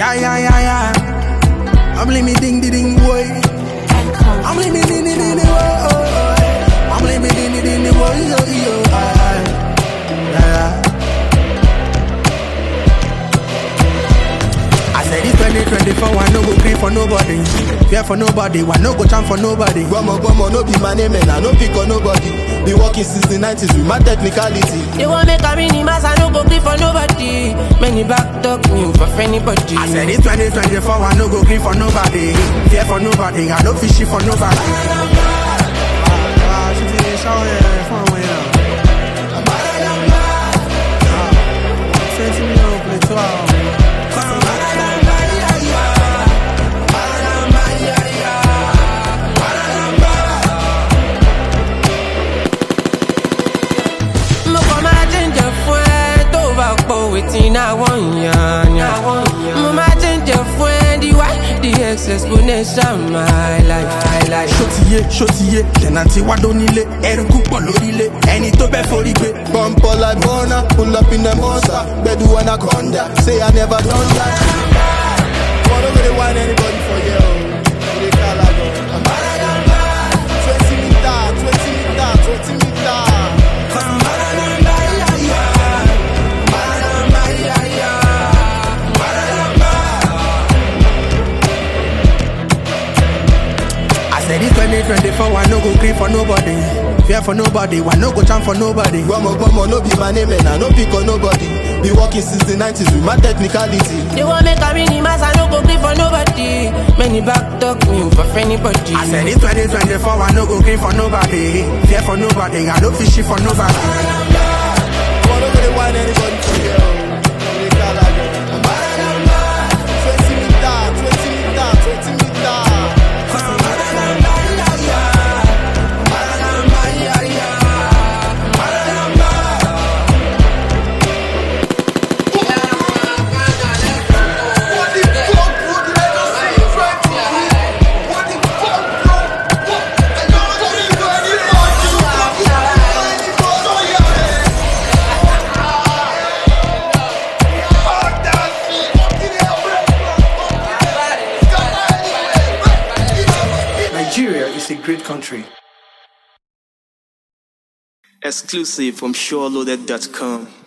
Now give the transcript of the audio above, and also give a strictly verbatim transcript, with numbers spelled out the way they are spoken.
Yeah, yeah, yeah, yeah. I'm living ding ding ding boy. I'm living ding ding ding ding boy. I'm living ding ding ding ding boy. Yo, yo, yeah. I said it's twenty twenty-four, I no go green for nobody. Fear for nobody, I no go time for nobody. Guamo, guamo, no be my name and I no pick on nobody. Been working since the nineties with my technicality. They want make a minimas, I no go green for nobody. Many back talk me for anybody. I said it's twenty twenty-four, I no go green for nobody. Fear for nobody, I no fishy for nobody. Ah, she did show yeah, fun way now. Send me on play twelve. Waiting, I want ya. Mama change your friend, the why the excess exponential my life, my life. Shotiye, shotiye, tenanti wa donile, eruku polorile, any to be for igbe. Bump all like Bona, pull up in the monster, bedu anaconda, say I never done that. Wanna really want anybody for you? They call I go. Twenty meter, twenty meter, twenty meter. twenty twenty-four, I no go green for nobody. Fear for nobody, I no go time for nobody. Guamo, guamo, no be my name and I no pick on nobody. Been working since the nineties with my technicality. They want make a minimas, I no go green for nobody. Many back talk me for anybody. I said it's twenty twenty-four, I no go green for nobody. Fear for nobody, I no fishy for nobody. Wanna really want anybody for you? They call I go. Twenty meter, twenty meter, twenty meter. Nigeria is a great country. Exclusive from SureLoaded dot com.